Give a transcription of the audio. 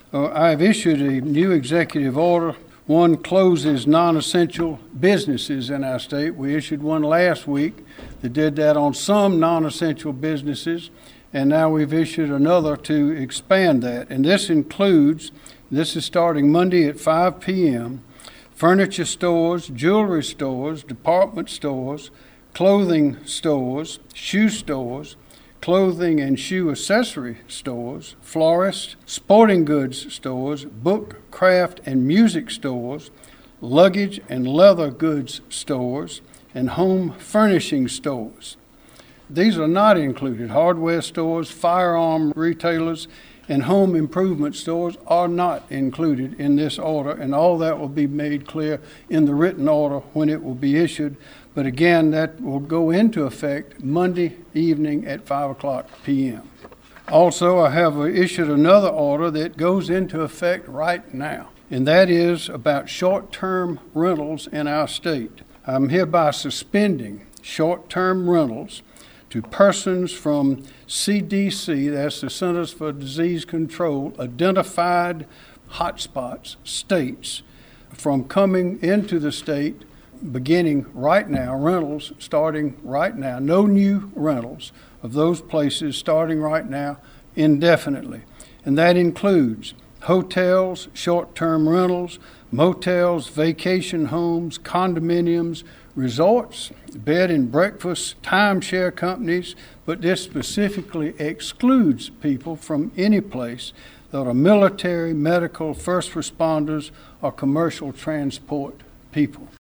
I have issued a new executive order. One closes non-essential businesses in our state. We issued one last week that did that on some non-essential businesses, and now we've issued another to expand that. And this includes, this is starting Monday at 5 p.m., furniture stores, jewelry stores, department stores, clothing stores, shoe stores, clothing and shoe accessory stores, florists, sporting goods stores, book, craft, and music stores, luggage and leather goods stores, and home furnishing stores. These are not included. Hardware stores, firearm retailers, and home improvement stores are not included in this order, and all that will be made clear in the written order when it will be issued. But again, that will go into effect Monday evening at 5 o'clock p.m. Also, I have issued another order that goes into effect right now, and that is about short-term rentals in our state. I'm hereby suspending short-term rentals to persons from CDC, that's the Centers for Disease Control, identified hotspots, states, from coming into the state beginning right now, rentals starting right now, no new rentals of those places starting right now indefinitely. And that includes hotels, short-term rentals, motels, vacation homes, condominiums, resorts, bed and breakfast, timeshare companies, but this specifically excludes people from any place that are military, medical, first responders, or commercial transport people.